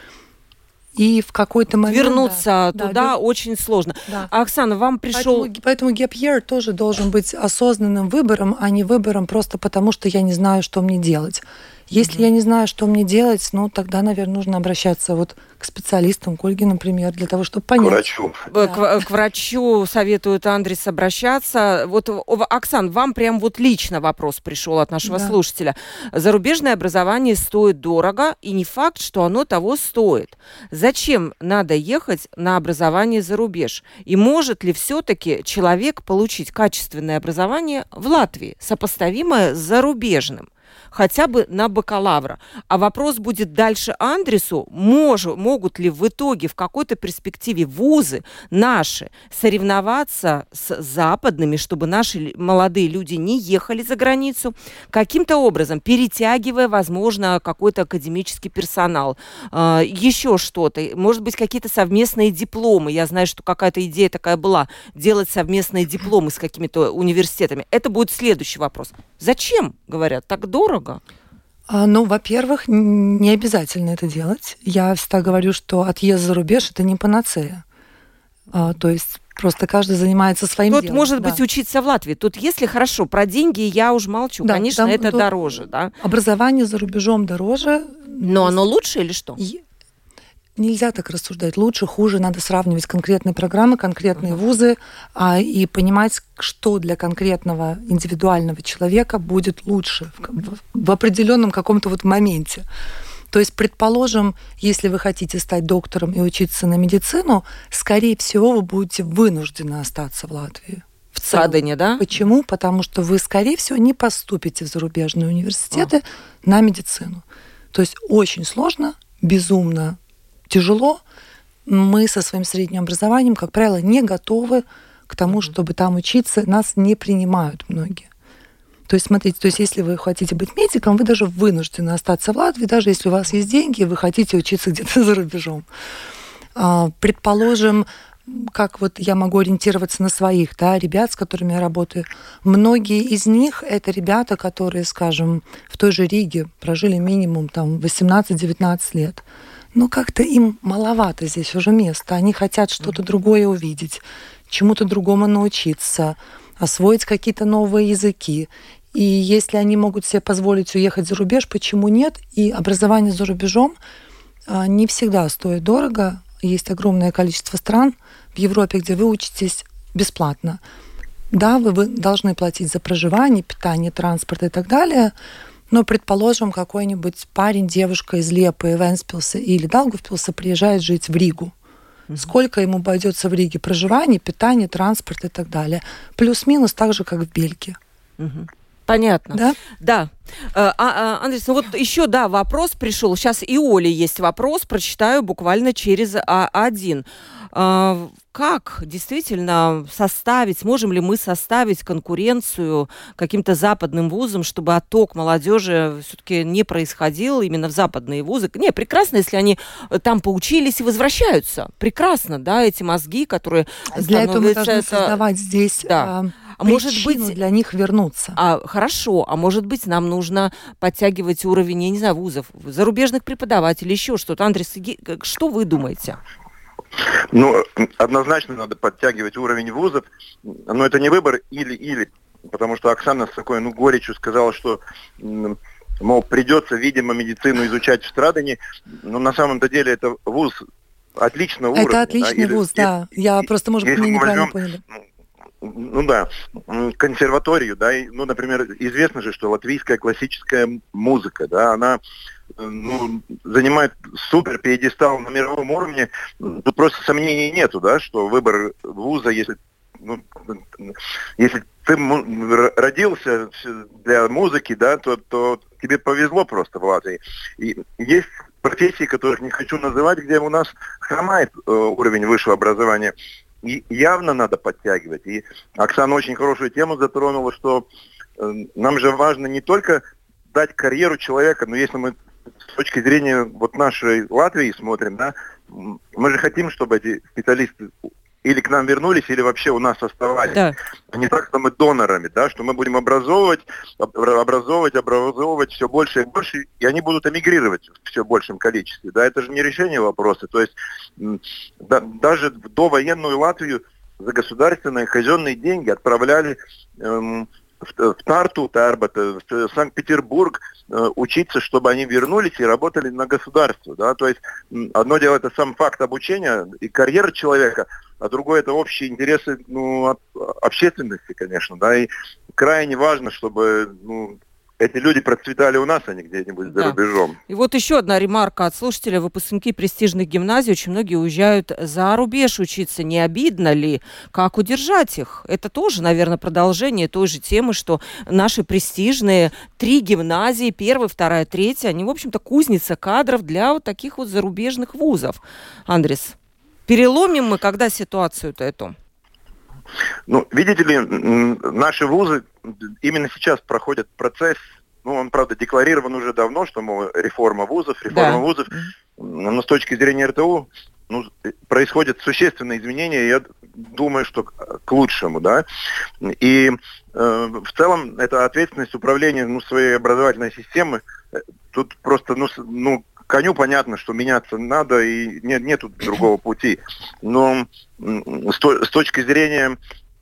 и в какой-то момент... Вернуться да, туда да, очень сложно. Да. А, Оксана, вам пришел... Поэтому, поэтому gap year тоже должен быть осознанным выбором, а не выбором просто потому, что я не знаю, что мне делать. Если mm-hmm. я не знаю, что мне делать, ну, тогда, наверное, нужно обращаться вот к специалистам, к Ольге, например, для того, чтобы понять. К врачу. Да. К, к врачу советует Андрис обращаться. Вот, Оксан, вам прям вот лично вопрос пришел от нашего да. слушателя. Зарубежное образование стоит дорого, и не факт, что оно того стоит. Зачем надо ехать на образование за рубеж? И может ли все-таки человек получить качественное образование в Латвии, сопоставимое с зарубежным? Хотя бы на бакалавра. А вопрос будет дальше Андресу. Мож, могут ли в итоге, в какой-то перспективе вузы наши соревноваться с западными, чтобы наши молодые люди не ехали за границу, каким-то образом перетягивая, возможно, какой-то академический персонал, э, еще что-то, может быть, какие-то совместные дипломы. Я знаю, что какая-то идея такая была, делать совместные дипломы с какими-то университетами. Это будет следующий вопрос. Зачем, говорят, так дорого? А, ну, во-первых, не обязательно это делать. Я всегда говорю, что отъезд за рубеж – это не панацея. А, то есть просто каждый занимается своим Тут делом. может да. быть учиться в Латвии. Тут, если хорошо, про деньги я уж молчу. Да, конечно, там, это дороже. Да? Образование за рубежом дороже. Но оно лучше или что? И... Нельзя так рассуждать. Лучше, хуже. Надо сравнивать конкретные программы, конкретные uh-huh. вузы а, и понимать, что для конкретного индивидуального человека будет лучше в, в, в определенном каком-то вот моменте. То есть, предположим, если вы хотите стать доктором и учиться на медицину, скорее всего, вы будете вынуждены остаться в Латвии. В Садыне, да? Почему? Потому что вы, скорее всего, не поступите в зарубежные университеты uh-huh. на медицину. То есть очень сложно, безумно тяжело. Мы со своим средним образованием, как правило, не готовы к тому, mm-hmm. чтобы там учиться, нас не принимают многие. То есть, смотрите, то есть, если вы хотите быть медиком, вы даже вынуждены остаться в Латвии, даже если у вас есть деньги, и вы хотите учиться где-то за рубежом. Предположим, как вот я могу ориентироваться на своих, да, ребят, с которыми я работаю. Многие из них — это ребята, которые, скажем, в той же Риге прожили минимум там восемнадцать-девятнадцать лет. Но как-то им маловато здесь уже места. Они хотят что-то другое увидеть, чему-то другому научиться, освоить какие-то новые языки. И если они могут себе позволить уехать за рубеж, почему нет? И образование за рубежом не всегда стоит дорого. Есть огромное количество стран в Европе, где вы учитесь бесплатно. Да, вы, вы должны платить за проживание, питание, транспорт и так далее, но, предположим, какой-нибудь парень, девушка из Лепы, Венспилса или Даугавпилса приезжает жить в Ригу. Mm-hmm. Сколько ему обойдется в Риге проживание, питание, транспорт и так далее. Плюс-минус так же, как в Бельгии. Mm-hmm. Понятно. Да? Да. А, а, Андрей, ну вот еще, да, вопрос пришел. Сейчас и Оле есть вопрос, прочитаю буквально через а, один. А, как действительно составить, можем ли мы составить конкуренцию каким-то западным вузам, чтобы отток молодежи все-таки не происходил именно в западные вузы? Не, прекрасно, если они там поучились и возвращаются. Прекрасно, да, эти мозги, которые для этого мы должны это... создавать здесь... Да. А может быть, для них вернуться. А, хорошо, а может быть, нам нужно подтягивать уровень, я не знаю, вузов, зарубежных преподавателей, еще что-то. Андрей, что вы думаете? Ну, однозначно надо подтягивать уровень вузов, но это не выбор или-или, потому что Оксана с такой, ну, горечью сказала, что, мол, придется, видимо, медицину изучать в Страдане, но на самом-то деле это вуз отличного уровня. Это отличный да? вуз, или, да. Я и, просто, может быть, меня неправильно поняли. Ну да, консерваторию, да, и, ну, например, известно же, что латвийская классическая музыка, да, она ну, занимает супер пьедестал на мировом уровне. Тут просто сомнений нету, да, что выбор вуза, если, ну, если ты родился для музыки, да, то, то тебе повезло просто в Латвии. И есть профессии, которых не хочу называть, где у нас хромает э, уровень высшего образования. И явно надо подтягивать. И Оксана очень хорошую тему затронула, что э, нам же важно не только дать карьеру человека, но если мы с точки зрения вот нашей Латвии смотрим, да, мы же хотим, чтобы эти специалисты или к нам вернулись, или вообще у нас оставались. Да. Не так, что мы донорами, да, что мы будем образовывать, образовывать, образовывать все больше и больше, и они будут эмигрировать в все большем количестве. Да, это же не решение вопроса. То есть да, даже в довоенную Латвию за государственные казенные деньги отправляли эм, в, в Тарту, Тарбат, в Санкт-Петербург э, учиться, чтобы они вернулись и работали на государство. Да? То есть одно дело это сам факт обучения и карьеры человека, а другое это общие интересы ну, общественности, конечно. Да? И крайне важно, чтобы ну, эти люди процветали у нас, а не где-нибудь да. за рубежом. И вот еще одна ремарка от слушателя. Выпускники престижных гимназий очень многие уезжают за рубеж учиться. Не обидно ли? Как удержать их? Это тоже, наверное, продолжение той же темы, что наши престижные три гимназии, первая, вторая, третья, они, в общем-то, кузница кадров для вот таких вот зарубежных вузов. Андрес, переломим мы когда ситуацию-то эту? Ну, видите ли, наши вузы именно сейчас проходят процесс, ну, он, правда, декларирован уже давно, что, мол, реформа вузов, реформа да. вузов, но с точки зрения эр тэ у ну, происходят существенные изменения, я думаю, что к лучшему, да, и э, в целом это ответственность управления ну, своей образовательной системы, тут просто, ну, ну коню понятно, что меняться надо, и нет, нету другого пути. Но с, то, с точки зрения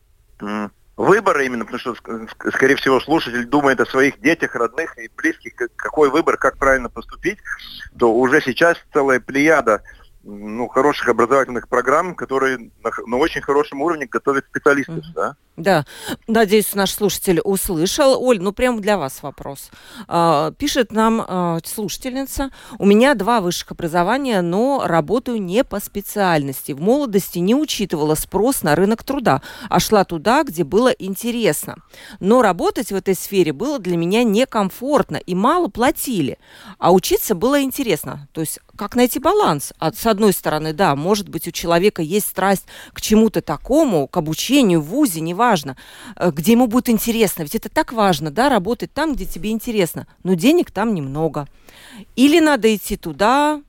выбора именно, потому что, скорее всего, слушатель думает о своих детях, родных и близких, какой выбор, как правильно поступить, то уже сейчас целая плеяда ну, хороших образовательных программ, которые на, на очень хорошем уровне готовят специалистов, mm-hmm. да? Да, надеюсь, наш слушатель услышал. Оль, ну прямо для вас вопрос. А, пишет нам а, слушательница. У меня два высших образования, но работаю не по специальности. В молодости не учитывала спрос на рынок труда, а шла туда, где было интересно. Но работать в этой сфере было для меня некомфортно и мало платили. А учиться было интересно. То есть как найти баланс? А с одной стороны, да, может быть, у человека есть страсть к чему-то такому, к обучению в вузе, неважно, где ему будет интересно. Ведь это так важно, да, работать там, где тебе интересно. Но денег там немного. Или надо идти туда,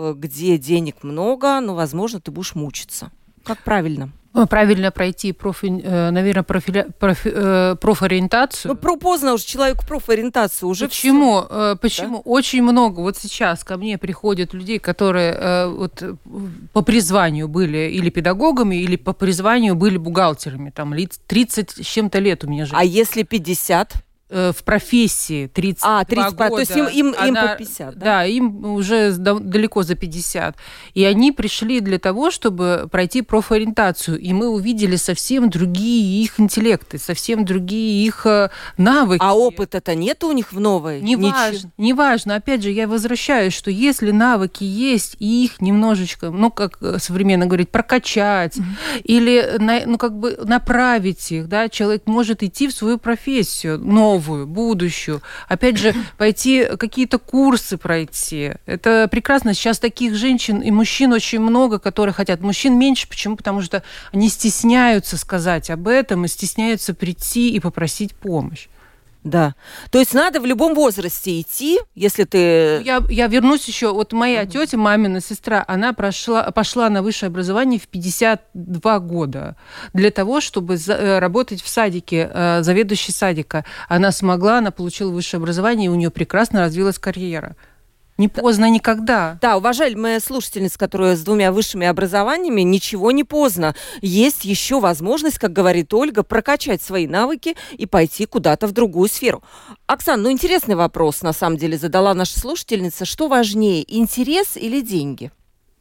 где денег много, но, возможно, ты будешь мучиться. Как правильно? Правильно пройти, профи, наверное, профи, профи, профориентацию. Ну, про поздно уже человеку профориентацию уже. Почему? Все. Почему? Да? Очень много. Вот сейчас ко мне приходят людей, которые вот, по призванию были или педагогами, или по призванию были бухгалтерами. Там тридцать с чем-то лет у меня жизнь. А если пятьдесят? В профессии тридцать А, тридцать, года. то есть им, им, Она, им по пятьдесят, да? Да, им уже далеко за пятьдесят. И они пришли для того, чтобы пройти профориентацию. И мы увидели совсем другие их интеллекты, совсем другие их навыки. А опыта-то нет у них в новой? Не важно, не важно. Опять же, я возвращаюсь, что если навыки есть, и их немножечко, ну, как современно говорить, прокачать, mm-hmm. или, ну, как бы направить их, да, человек может идти в свою профессию, но будущую. Опять же, пойти какие-то курсы пройти. Это прекрасно. Сейчас таких женщин и мужчин очень много, которые хотят. Мужчин меньше. Почему? Потому что они стесняются сказать об этом и стесняются прийти и попросить помощь. Да. То есть надо в любом возрасте идти, если ты... Я, я вернусь еще. Вот моя uh-huh. тетя, мамина сестра, она прошла, пошла на высшее образование в пятьдесят два года для того, чтобы за, работать в садике, заведующей садика. Она смогла, она получила высшее образование, и у нее прекрасно развилась карьера. Не поздно никогда. Да, уважаемая слушательница, которая с двумя высшими образованиями, ничего не поздно. Есть еще возможность, как говорит Ольга, прокачать свои навыки и пойти куда-то в другую сферу. Оксана, ну интересный вопрос, на самом деле, задала наша слушательница. Что важнее, интерес или деньги?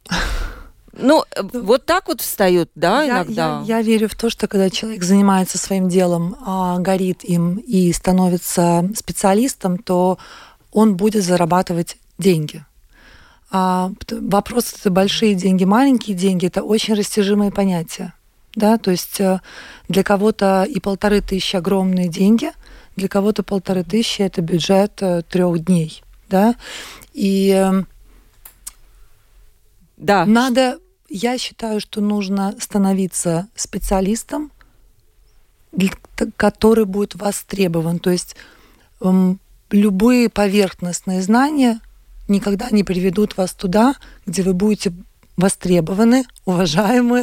Ну, вот так вот встает, да, я, иногда? Я, я верю в то, что когда человек занимается своим делом, горит им и становится специалистом, то он будет зарабатывать деньги. А, вопрос это большие деньги, маленькие деньги, это очень растяжимые понятия. Да? То есть для кого-то и полторы тысячи огромные деньги, для кого-то полторы тысячи это бюджет трех дней. Да? И да. надо, я считаю, что нужно становиться специалистом, который будет востребован. То есть любые поверхностные знания никогда не приведут вас туда, где вы будете востребованы, уважаемы.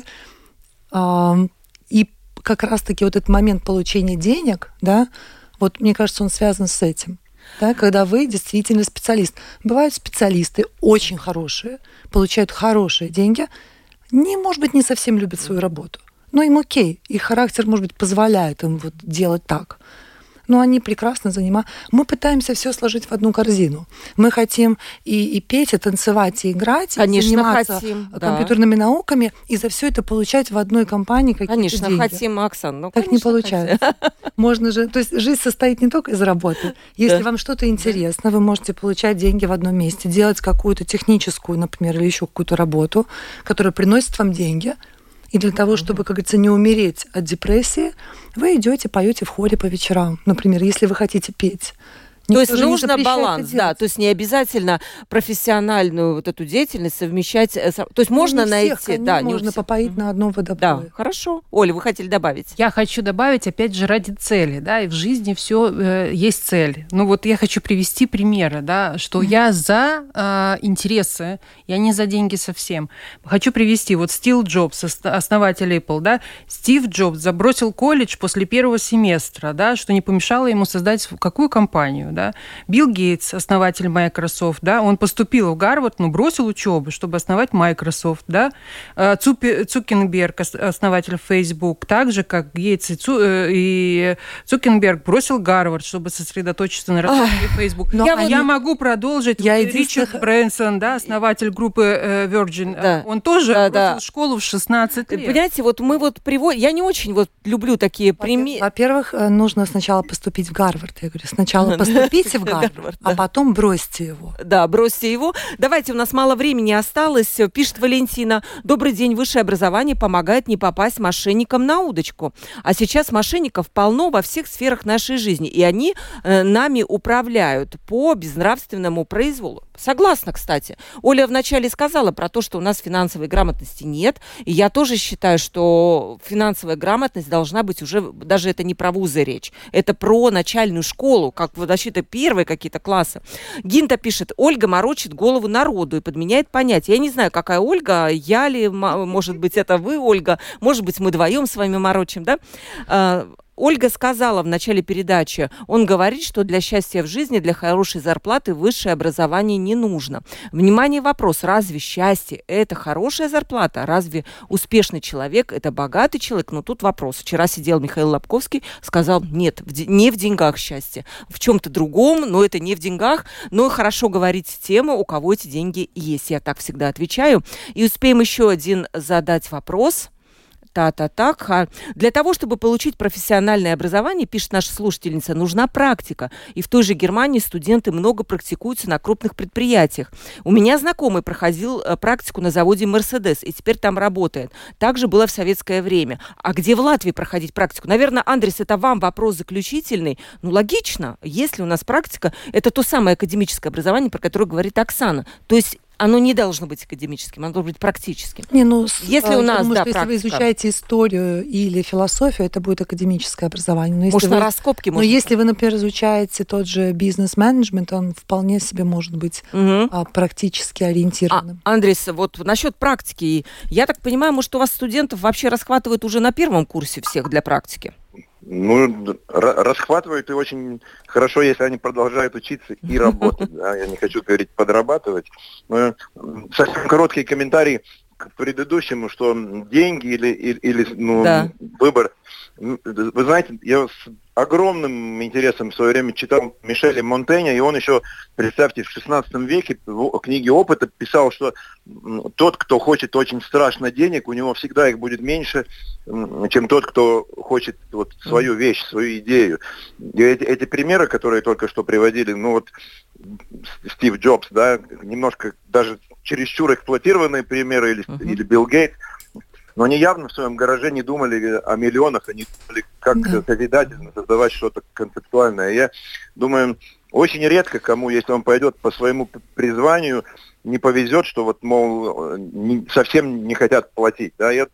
И как раз-таки вот этот момент получения денег, да, вот мне кажется, он связан с этим. Да, когда вы действительно специалист. Бывают специалисты очень хорошие, получают хорошие деньги, не, может быть, не совсем любят свою работу. Но им окей, их характер, может быть, позволяет им вот делать так. Но они прекрасно занимаются. Мы пытаемся все сложить в одну корзину. Мы хотим и, и петь, и танцевать, и играть, Конечно, и заниматься хотим, компьютерными да. науками, и за все это получать в одной компании какие-то конечно, деньги. Хотим, Оксана. Ну, так конечно, не получается. Хотим. Можно же, то есть жизнь состоит не только из работы. Если да. вам что-то интересно, вы можете получать деньги в одном месте, делать какую-то техническую, например, или еще какую-то работу, которая приносит вам деньги. И для того, чтобы, как говорится, не умереть от депрессии, вы идете, поете в хоре по вечерам. Например, если вы хотите петь. То есть нужно баланс, да, то есть не обязательно профессиональную вот эту деятельность совмещать, то есть ну, можно не найти, всех, да, не можно попоить mm-hmm. на одном водопое. Да, хорошо. Оля, вы хотели добавить? Я хочу добавить, опять же, ради цели, да, и в жизни все э, есть цель. Ну вот я хочу привести примеры, да, что mm-hmm. я за э, интересы, я не за деньги совсем. Хочу привести вот Стив Джобс, основатель Apple, да, Стив Джобс забросил колледж после первого семестра, да, что не помешало ему создать какую компанию. Да? Билл Гейтс, основатель Microsoft, да, он поступил в Гарвард, но бросил учебу, чтобы основать Microsoft. Да? Цупи, Цукерберг, основатель Facebook, так же, как Гейтс и, Цу, и Цукерберг бросил Гарвард, чтобы сосредоточиться на развитии Facebook. Но я, я могу продолжить. Я Ричард единственных... Брэнсон, да, основатель группы Virgin, да. он тоже да, бросил да. школу в шестнадцать лет. Понимаете, вот мы вот приводим... Я не очень вот люблю такие примеры. Во-первых, нужно сначала поступить в Гарвард. Я говорю, сначала поступить Поступите в Гарвард, а потом бросьте его. Да, бросьте его. Давайте, у нас мало времени осталось. Пишет Валентина. Добрый день. Высшее образование помогает не попасть мошенникам на удочку. А сейчас мошенников полно во всех сферах нашей жизни. И они э, нами управляют по безнравственному произволу. Согласна, кстати. Оля вначале сказала про то, что у нас финансовой грамотности нет. И я тоже считаю, что финансовая грамотность должна быть уже, даже это не про вузы речь, это про начальную школу, как вообще это первые какие-то классы. Гинта пишет, Ольга морочит голову народу и подменяет понятия. Я не знаю, какая Ольга, я ли, может быть, это вы, Ольга, может быть, мы вдвоем с вами морочим, да? Ольга сказала в начале передачи, он говорит, что для счастья в жизни, для хорошей зарплаты высшее образование не нужно. Внимание, вопрос, разве счастье – это хорошая зарплата? Разве успешный человек – это богатый человек? Ну, тут вопрос. Вчера сидел Михаил Лобковский, сказал, нет, в де- не в деньгах счастье, в чем-то другом, но это не в деньгах, но хорошо говорить тему, у кого эти деньги есть. Я так всегда отвечаю. И успеем еще один задать вопрос. Та-та-так. Для того, чтобы получить профессиональное образование, пишет наша слушательница, нужна практика. И в той же Германии студенты много практикуются на крупных предприятиях. У меня знакомый проходил практику на заводе «Мерседес» и теперь там работает. Также было в советское время. А где в Латвии проходить практику? Наверное, Андрес, это вам вопрос заключительный. Ну, логично. Если у нас практика, это то самое академическое образование, про которое говорит Оксана. То есть оно не должно быть академическим, оно должно быть практическим. Не, ну, если у нас, думаю, да, что практика. Если вы изучаете историю или философию, это будет академическое образование. Но может, вы, на раскопке но можно. если вы, например, изучаете тот же бизнес-менеджмент, он вполне себе может быть угу. а, практически ориентированным. А, Андрес, вот насчет практики. Я так понимаю, может, у вас студентов вообще расхватывают уже на первом курсе всех для практики? Ну, расхватывают и очень хорошо, если они продолжают учиться и работать. Да? Я не хочу говорить подрабатывать. Но совсем короткий комментарий к предыдущему, что деньги или, или, или ну, да. выбор. Вы знаете, я с огромным интересом в свое время читал Мишеля Монтэня, и он еще, представьте, в шестнадцатом веке в книге «Опыта» писал, что тот, кто хочет очень страшно денег, у него всегда их будет меньше, чем тот, кто хочет вот свою вещь, свою идею. И эти, эти примеры, которые только что приводили, ну вот Стив Джобс, да, немножко даже чересчур эксплуатированные примеры, или, uh-huh. или Билл Гейтс, но они явно в своем гараже не думали о миллионах, они думали, как да. созидательно создавать что-то концептуальное. Я думаю, очень редко кому, если он пойдет по своему призванию, не повезет, что вот, мол, не, совсем не хотят платить. Да? Я,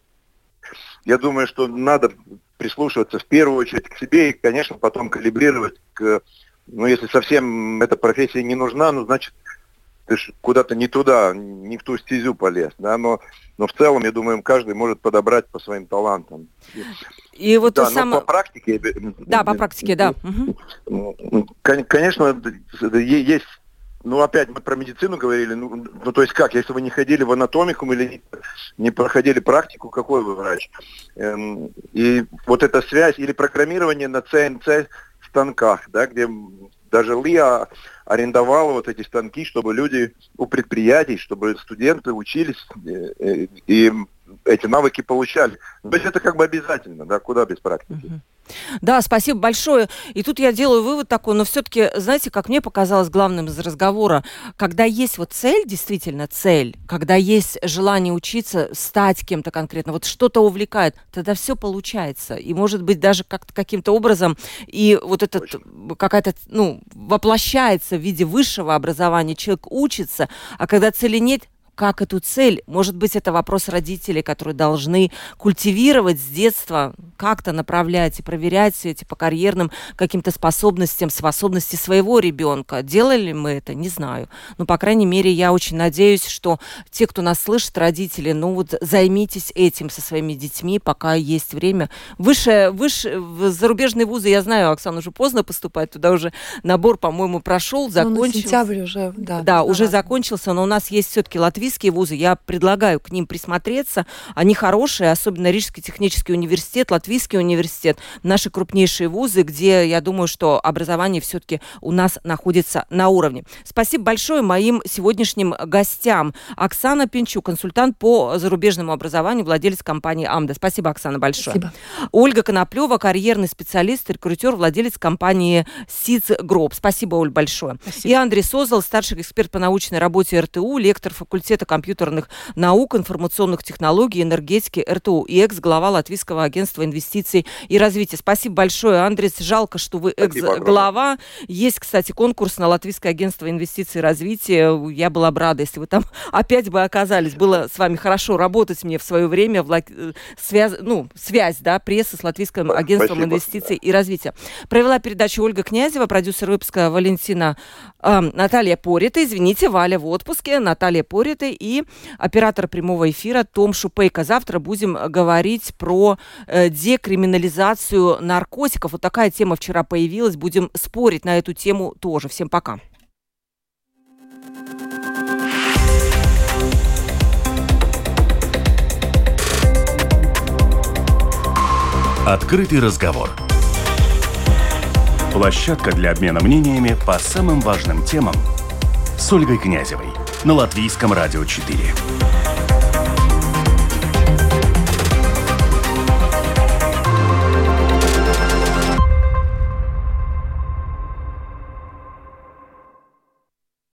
я думаю, что надо прислушиваться в первую очередь к себе и, конечно, потом калибрировать. К, ну, если совсем эта профессия не нужна, ну, значит, ты ж куда-то не туда, не в ту стезю полез, да, но, но в целом, я думаю, каждый может подобрать по своим талантам. И вот да, сам... по практике... Да, по практике, да. Конечно, есть... Ну, опять мы про медицину говорили, ну, ну, то есть как, если вы не ходили в анатомикум или не, не проходили практику, какой вы врач? Эм, и вот эта связь, или программирование на си эн си станках, да, где даже ЛИА арендовала вот эти станки, чтобы люди у предприятий, чтобы студенты учились и, и эти навыки получали. То есть это как бы обязательно, да, куда без практики. Uh-huh. Да, спасибо большое. И тут я делаю вывод такой, но все-таки, знаете, как мне показалось главным из разговора, когда есть вот цель, действительно цель, когда есть желание учиться, стать кем-то конкретно, вот что-то увлекает, тогда все получается. И, может быть, даже как-то каким-то образом и вот это какая-то, ну, воплощается в виде высшего образования, человек учится, а когда цели нет, как эту цель? Может быть, это вопрос родителей, которые должны культивировать с детства, как-то направлять и проверять эти по карьерным каким-то способностям, способности своего ребенка. Делали мы это? Не знаю. Но, по крайней мере, я очень надеюсь, что те, кто нас слышит, родители, ну вот займитесь этим со своими детьми, пока есть время. Выше, выше, в зарубежные вузы, я знаю, Оксана, уже поздно поступать, туда уже набор, по-моему, прошел, закончился. Ну, сентябрь уже, да. Да, уже закончился, но у нас есть все-таки латвийские вузы, я предлагаю к ним присмотреться. Они хорошие, особенно Рижский технический университет, Латвийский университет, наши крупнейшие вузы, где, я думаю, что образование все-таки у нас находится на уровне. Спасибо большое моим сегодняшним гостям. Оксана Пинчук, консультант по зарубежному образованию, владелец компании «Амда». Спасибо, Оксана, большое. Спасибо. Ольга Коноплева, карьерный специалист, рекрутер, владелец компании «Сиц Гроб». Спасибо, Оль, большое. Спасибо. И Андрей Созал, старший эксперт по научной работе эр тэ у, лектор факультета компьютерных наук, информационных технологий, энергетики эр тэ у и экс-глава Латвийского агентства инвестиций и развития. Спасибо большое, Андрис. Жалко, что вы экс-глава. Есть, кстати, конкурс на Латвийское агентство инвестиций и развития. Я была бы рада, если вы там опять бы оказались. Было с вами хорошо работать мне в свое время. В, связ, ну, связь, да, прессы с Латвийским агентством Спасибо. инвестиций и развития. Провела передачу Ольга Князева, продюсер выпуска Валентина э, Наталья Порита. Извините, Валя в отпуске. Наталья Порита и оператор прямого эфира Том Шупейко. Завтра будем говорить про э, декриминализацию наркотиков. Вот такая тема вчера появилась. Будем спорить на эту тему тоже. Всем пока. Открытый разговор. Площадка для обмена мнениями по самым важным темам с Ольгой Князевой на Латвийском радио четыре.